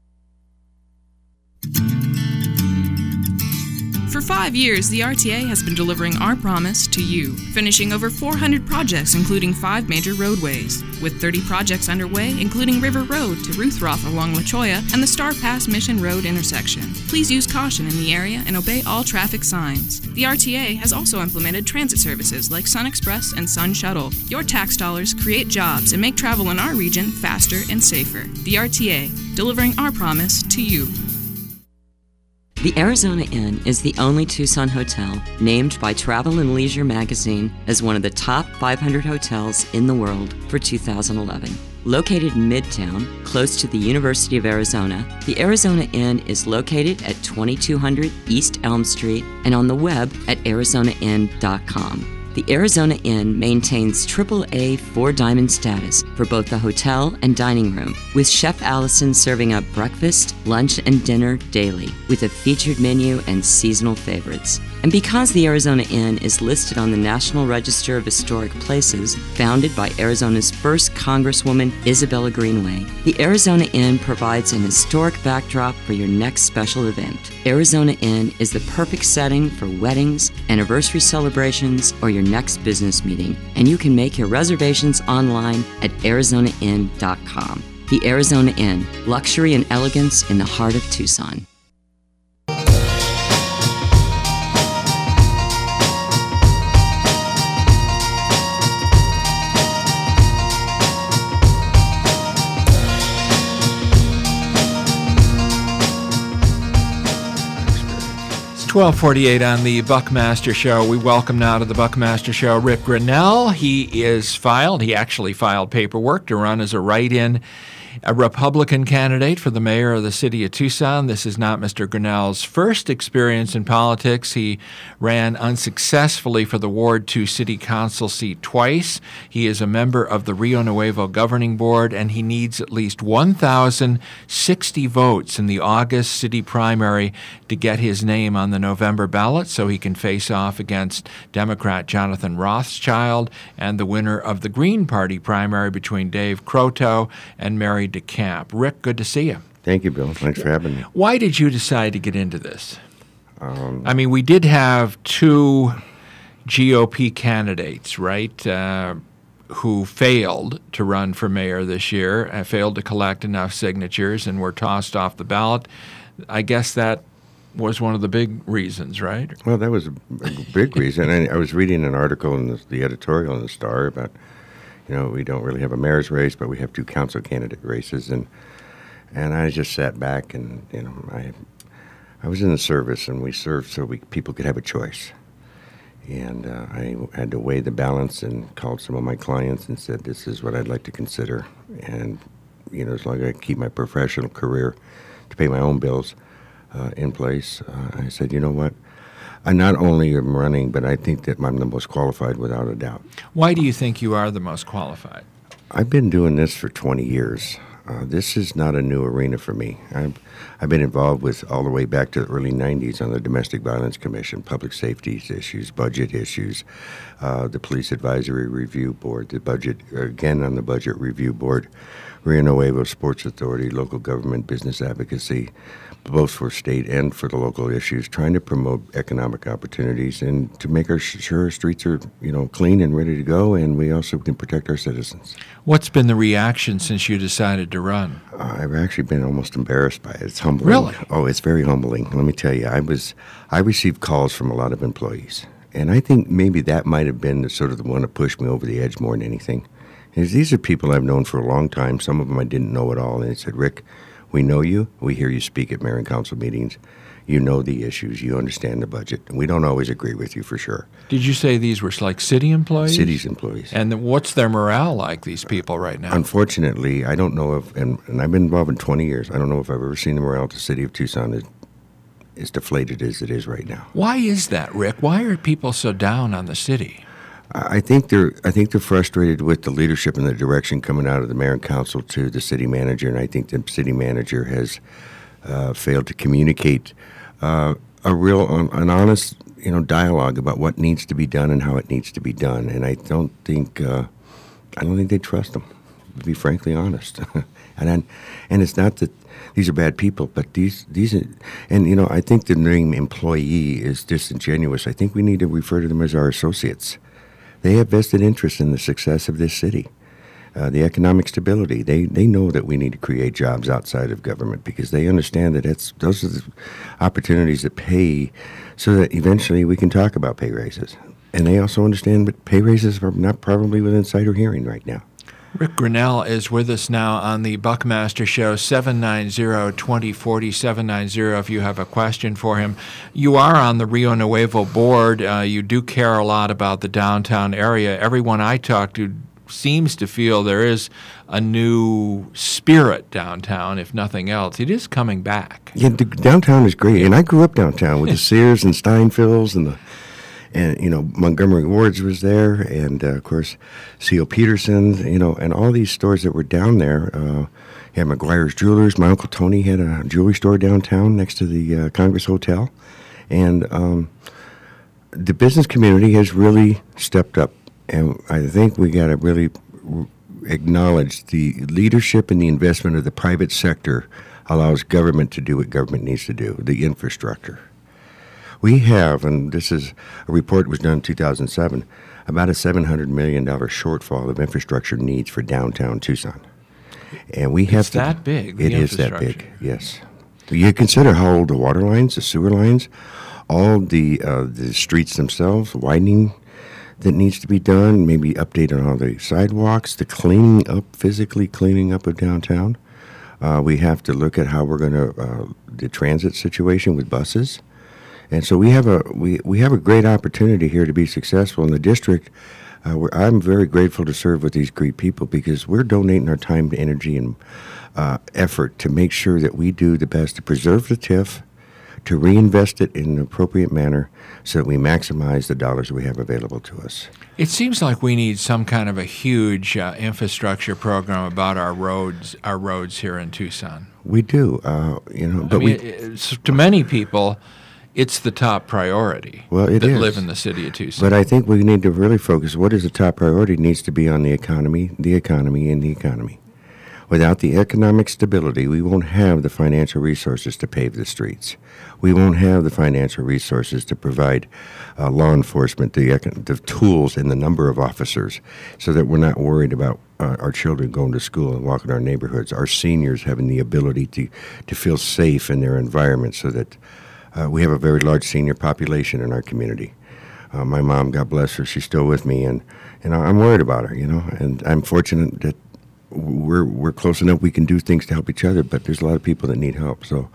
S3: For 5 years, the RTA has been delivering our promise to you, finishing over 400 projects, including 5 major roadways. With 30 projects underway, including River Road to Ruthroth along La Cholla and the Star Pass Mission Road intersection. Please use caution in the area and obey all traffic signs. The RTA has also implemented transit services like Sun Express and Sun Shuttle. Your tax dollars create jobs and make travel in our region faster and safer. The RTA, delivering our promise to you.
S4: The Arizona Inn is the only Tucson hotel named by Travel and Leisure magazine as one of the top 500 hotels in the world for 2011. Located in Midtown, close to the University of Arizona, the Arizona Inn is located at 2200 East Elm Street and on the web at arizonainn.com. The Arizona Inn maintains AAA 4-diamond status for both the hotel and dining room, with Chef Allison serving up breakfast, lunch, and dinner daily, with a featured menu and seasonal favorites. And because the Arizona Inn is listed on the National Register of Historic Places, founded by Arizona's first Congresswoman, Isabella Greenway, the Arizona Inn provides an historic backdrop for your next special event. Arizona Inn is the perfect setting for weddings, anniversary celebrations, or your next business meeting, and you can make your reservations online at arizonainn.com. The Arizona Inn, luxury and elegance in the heart of Tucson.
S1: It's 12:48 on the Buckmaster Show. We welcome now to the Buckmaster Show Rick Grinnell. He actually filed paperwork to run as a write-in a Republican candidate for the mayor of the city of Tucson. This is not Mr. Grinnell's first experience in politics. He ran unsuccessfully for the Ward 2 City Council seat twice. He is a member of the Rio Nuevo Governing Board, and he needs at least 1,060 votes in the August city primary to get his name on the November ballot so he can face off against Democrat Jonathan Rothschild and the winner of the Green Party primary between Dave Croteau and Mary DeCamp. Rick, good to see you.
S12: Thank you, Bill. Thanks for having me.
S1: Why did you decide to get into this? I mean, we did have two GOP candidates, right, who failed to run for mayor this year, failed to collect enough signatures, and were tossed off the ballot. I guess that was one of the big reasons, right?
S12: Well, that was a big reason. I was reading an article in the editorial in the Star about, we don't really have a mayor's race, but we have two council candidate races, and I just sat back and I was in the service, and we served so people could have a choice. And I had to weigh the balance and called some of my clients and said, this is what I'd like to consider. And, as long as I keep my professional career to pay my own bills in place, I said, you know what? I not only am running, but I think that I'm the most qualified without a doubt.
S1: Why do you think you are the most qualified?
S12: I've been doing this for 20 years. This is not a new arena for me. I've been involved with all the way back to the early 90s on the Domestic Violence Commission, public safety issues, budget issues, the Police Advisory Review Board, the budget, again on the Budget Review Board, Rio Nuevo Sports Authority, local government business advocacy, both for state and for the local issues, trying to promote economic opportunities and to make sure our streets are, clean and ready to go, and we also can protect our citizens.
S1: What's been the reaction since you decided to run?
S12: I've actually been almost embarrassed by it. It's humbling.
S1: Really?
S12: Oh, it's very humbling. Let me tell you, I received calls from a lot of employees, and I think maybe that might have been the one that pushed me over the edge more than anything. These are people I've known for a long time. Some of them I didn't know at all, and they said, Rick, we know you. We hear you speak at mayor and council meetings. You know the issues. You understand the budget. And we don't always agree with you for sure.
S1: Did you say these were like city employees?
S12: City's employees.
S1: And what's their morale like, these people right now?
S12: Unfortunately, I don't know if, and I've been involved in 20 years, I don't know if I've ever seen the morale of the city of Tucson as deflated as it is right now.
S1: Why is that, Rick? Why are people so down on the city?
S12: I think they're frustrated with the leadership and the direction coming out of the mayor and council to the city manager, and I think the city manager has failed to communicate an honest, dialogue about what needs to be done and how it needs to be done. And I don't think they trust them, to be frankly honest. and it's not that these are bad people, but these are, and I think the name employee is disingenuous. I think we need to refer to them as our associates. They have vested interest in the success of this city, the economic stability. They know that we need to create jobs outside of government because they understand that those are the opportunities that pay so that eventually we can talk about pay raises. And they also understand that pay raises are not probably within sight or hearing right now.
S1: Rick Grinnell is with us now on the Buckmaster Show, 790-2040, 790 if you have a question for him. You are on the Rio Nuevo board. You do care a lot about the downtown area. Everyone I talk to seems to feel there is a new spirit downtown, if nothing else. It is coming back.
S12: Yeah, the downtown is great. And I grew up downtown with the Sears and Steinfelds and Montgomery Wards was there, and of course, C.O. Peterson's, and all these stores that were down there. You had McGuire's Jewelers. My Uncle Tony had a jewelry store downtown next to the Congress Hotel. And the business community has really stepped up. And I think we got to really acknowledge the leadership and the investment of the private sector allows government to do what government needs to do, the infrastructure. We have, and this is a report that was done in 2007, about a $700 million shortfall of infrastructure needs for downtown Tucson. And we have
S1: that big.
S12: It is that big, yes. You consider how old the water lines, the sewer lines, all the streets themselves, widening that needs to be done, maybe update on all the sidewalks, the physically cleaning up of downtown. We have to look at how we're going to, the transit situation with buses. And so we have a great opportunity here to be successful. And the district I'm very grateful to serve with these great people because we're donating our time, energy, and effort to make sure that we do the best to preserve the TIF, to reinvest it in an appropriate manner so that we maximize the dollars we have available to us.
S1: It seems like we need some kind of a huge infrastructure program about our roads here in Tucson.
S12: We do, but
S1: to many people, it's the top priority.
S12: Well, it
S1: that
S12: is.
S1: Live in the city of Tucson.
S12: But I think we need to really focus. What is the top priority? It needs to be on the economy, and the economy. Without the economic stability, we won't have the financial resources to pave the streets. We won't have the financial resources to provide law enforcement the tools and the number of officers so that we're not worried about our children going to school and walking our neighborhoods, our seniors having the ability to feel safe in their environment so that we have a very large senior population in our community. My mom, God bless her, she's still with me, and I'm worried about her, and I'm fortunate that we're close enough we can do things to help each other, but there's a lot of people that need help. So,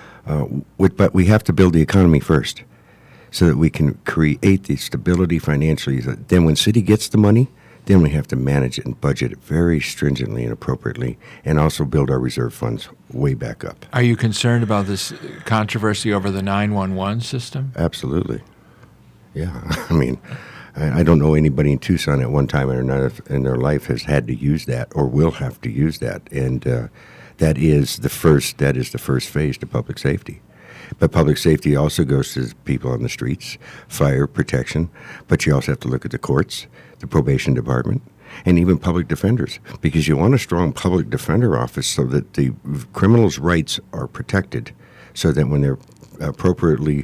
S12: but we have to build the economy first so that we can create the stability financially. Then when city gets the money, then we have to manage it and budget it very stringently and appropriately, and also build our reserve funds way back up.
S1: Are you concerned about this controversy over the 911 system?
S12: Absolutely. Yeah. I mean, I don't know anybody in Tucson at one time or another in their life has had to use that or will have to use that, and that is the first phase to public safety. But public safety also goes to people on the streets, fire protection, but you also have to look at the courts, the probation department, and even public defenders, because you want a strong public defender office so that the criminals' rights are protected, so that when they're appropriately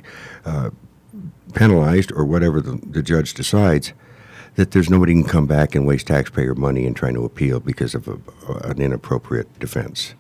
S12: penalized or whatever the judge decides, that there's nobody can come back and waste taxpayer money in trying to appeal because of an inappropriate defense.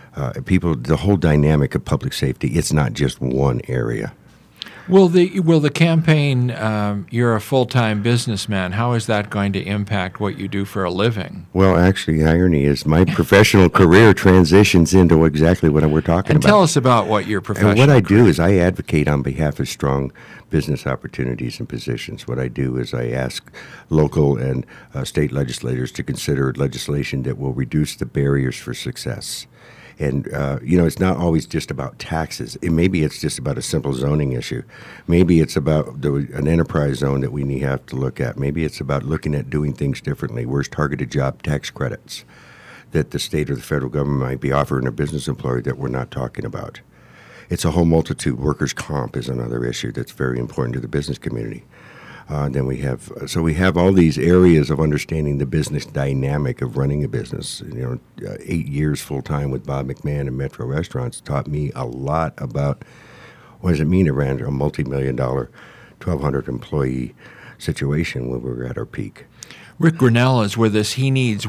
S12: The whole dynamic of public safety, it's not just one area.
S1: Will the campaign, you're a full-time businessman, how is that going to impact what you do for a living?
S12: Well, actually, the irony is my professional career transitions into exactly what we're talking about.
S1: And tell us about what your professional
S12: And what I do is I advocate on behalf of strong business opportunities and positions. What I do is I ask local and state legislators to consider legislation that will reduce the barriers for success. And, it's not always just about taxes. Maybe it's just about a simple zoning issue. Maybe it's about an enterprise zone that we have to look at. Maybe it's about looking at doing things differently. Where's targeted job tax credits that the state or the federal government might be offering a business employer that we're not talking about? It's a whole multitude. Workers' comp is another issue that's very important to the business community. Then we have all these areas of understanding the business dynamic of running a business. 8 years full time with Bob McMahon and Metro Restaurants taught me a lot about what does it mean to run a multi-million-dollar, 1,200 employee situation when we were at our peak.
S1: Rick Grinnell is with us. He needs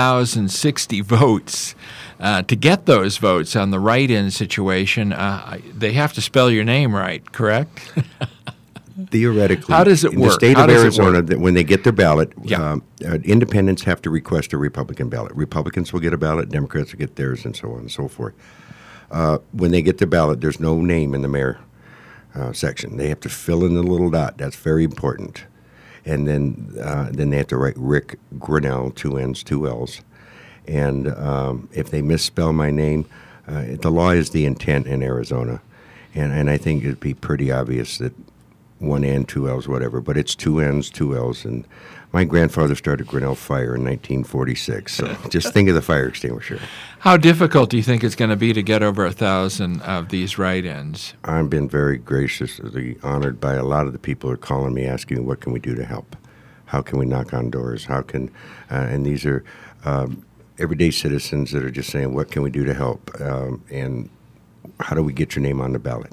S1: 1,060 votes to get those votes on the write-in situation. They have to spell your name right, correct?
S12: Theoretically,
S1: how does it
S12: in
S1: work?
S12: the state of Arizona, when they get their ballot, independents have to request a Republican ballot. Republicans will get a ballot, Democrats will get theirs, and so on and so forth. When they get their ballot, there's no name in the mayor section. They have to fill in the little dot. That's very important. And then they have to write Rick Grinnell, 2 N's, 2 L's. And if they misspell my name, the law is the intent in Arizona. And I think it'd be pretty obvious that 1 N, 2 L's, whatever, but it's 2 N's, 2 L's, and my grandfather started Grinnell Fire in 1946, so just think of the fire extinguisher.
S1: How difficult do you think it's going to be to get over 1,000 of these write-ins?
S12: I've been very graciously honored by a lot of the people who are calling me asking, what can we do to help? How can we knock on doors? How can, and these are everyday citizens that are just saying, what can we do to help? And how do we get your name on the ballot?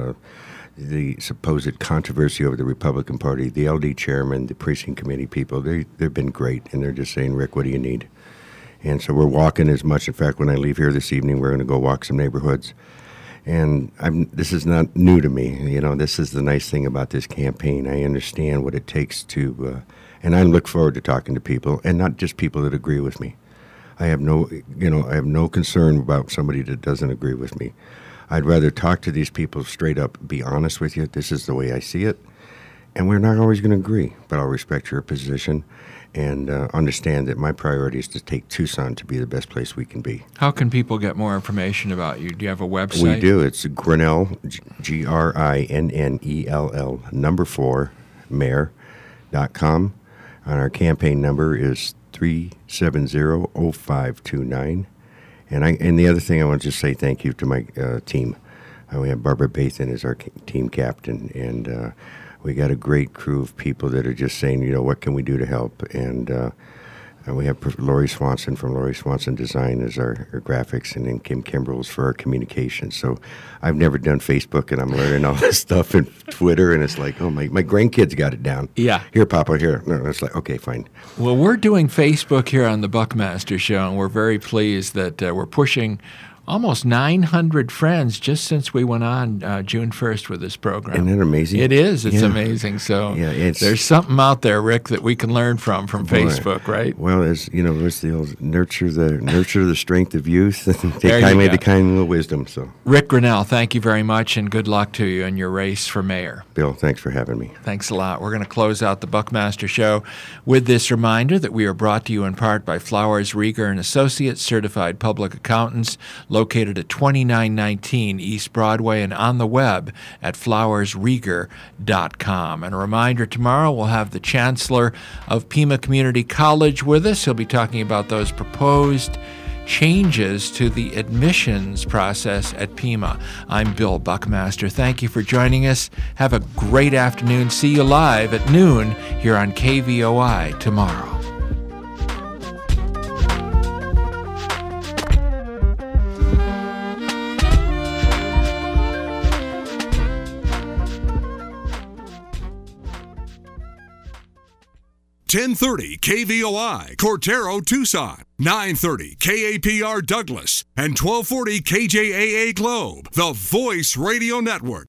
S12: The supposed controversy over the Republican Party, the LD chairman, the precinct committee people, they've been great, and they're just saying, Rick, what do you need? And so we're walking as much. In fact, when I leave here this evening, we're going to go walk some neighborhoods. And this is not new to me. This is the nice thing about this campaign. I understand what it takes to, and I look forward to talking to people, and not just people that agree with me. I have no concern about somebody that doesn't agree with me. I'd rather talk to these people straight up, be honest with you. This is the way I see it. And we're not always going to agree, but I'll respect your position and understand that my priority is to take Tucson to be the best place we can be.
S1: How can people get more information about you? Do you have a website?
S12: We do. It's Grinnell, Grinnell, 4, mayor.com. And our campaign number is 370-0529. And the other thing I want to just say thank you to my team. We have Barbara Bathan as our team captain, and we got a great crew of people that are just saying, what can we do to help? And we have Lori Swanson from Lori Swanson Design as our graphics, and then Kim Kimbrells for our communications. So I've never done Facebook, and I'm learning all this stuff, and Twitter, and it's like, oh, my grandkids got it down.
S1: Yeah.
S12: Here, Papa, here. No, it's like, okay, fine.
S1: Well, we're doing Facebook here on the Buckmaster Show, and we're very pleased that we're pushing almost 900 friends just since we went on June 1st with this program.
S12: Isn't that amazing?
S1: It is. It's amazing. So there's something out there, Rick, that we can learn from Facebook, right?
S12: Well, it's the old nurture the strength of youth and take time the kind of wisdom. So,
S1: Rick Grinnell, thank you very much, and good luck to you in your race for mayor.
S12: Bill, thanks for having me.
S1: Thanks a lot. We're going to close out the Buckmaster Show with this reminder that we are brought to you in part by Flowers, Rieger and Associates, certified public accountants, located at 2919 East Broadway and on the web at flowersrieger.com. And a reminder, tomorrow we'll have the Chancellor of Pima Community College with us. He'll be talking about those proposed changes to the admissions process at Pima. I'm Bill Buckmaster. Thank you for joining us. Have a great afternoon. See you live at noon here on KVOI tomorrow.
S13: 1030 KVOI, Cortero, Tucson, 930 KAPR Douglas, and 1240 KJAA Globe, the Voice Radio Network.